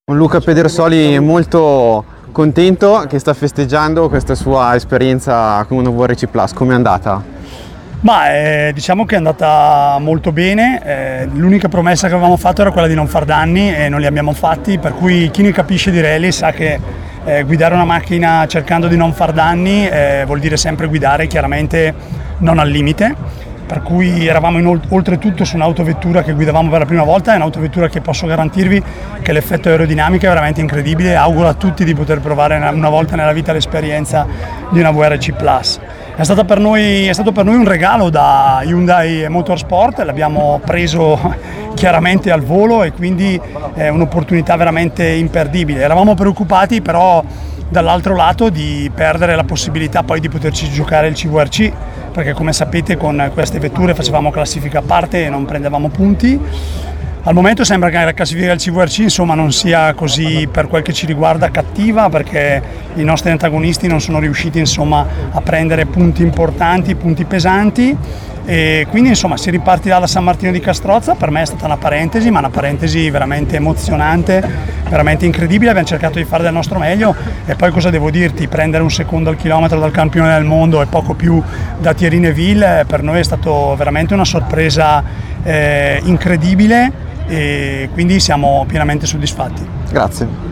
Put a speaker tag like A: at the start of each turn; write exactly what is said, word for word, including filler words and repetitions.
A: Con Luca Pedersoli molto contento che sta festeggiando questa sua esperienza con V R C Plus. Come è andata?
B: Ma eh, diciamo che è andata molto bene, eh, l'unica promessa che avevamo fatto era quella di non far danni e non li abbiamo fatti, per cui chi ne capisce di rally sa che eh, guidare una macchina cercando di non far danni eh, vuol dire sempre guidare chiaramente non al limite. Per cui eravamo in, oltretutto su un'autovettura che guidavamo per la prima volta, è un'autovettura che posso garantirvi che l'effetto aerodinamico è veramente incredibile. Auguro a tutti di poter provare una volta nella vita l'esperienza di una V R C Plus. È stato per noi, è stato per noi un regalo da Hyundai Motorsport, l'abbiamo preso chiaramente al volo e quindi è un'opportunità veramente imperdibile. Eravamo preoccupati però dall'altro lato di perdere la possibilità poi di poterci giocare il C V R C, perché come sapete con queste vetture facevamo classifica a parte e non prendevamo punti. Al momento sembra che la classifica del C V R C insomma non sia così, per quel che ci riguarda, cattiva, perché i nostri antagonisti non sono riusciti insomma a prendere punti importanti, punti pesanti, e quindi insomma si ripartirà da San Martino di Castrozza. Per me è stata una parentesi, ma una parentesi veramente emozionante, veramente incredibile. Abbiamo cercato di fare del nostro meglio e poi cosa devo dirti, prendere un secondo al chilometro dal campione del mondo e poco più da Thierry Neuville per noi è stato veramente una sorpresa eh, incredibile, e quindi siamo pienamente soddisfatti.
A: Grazie.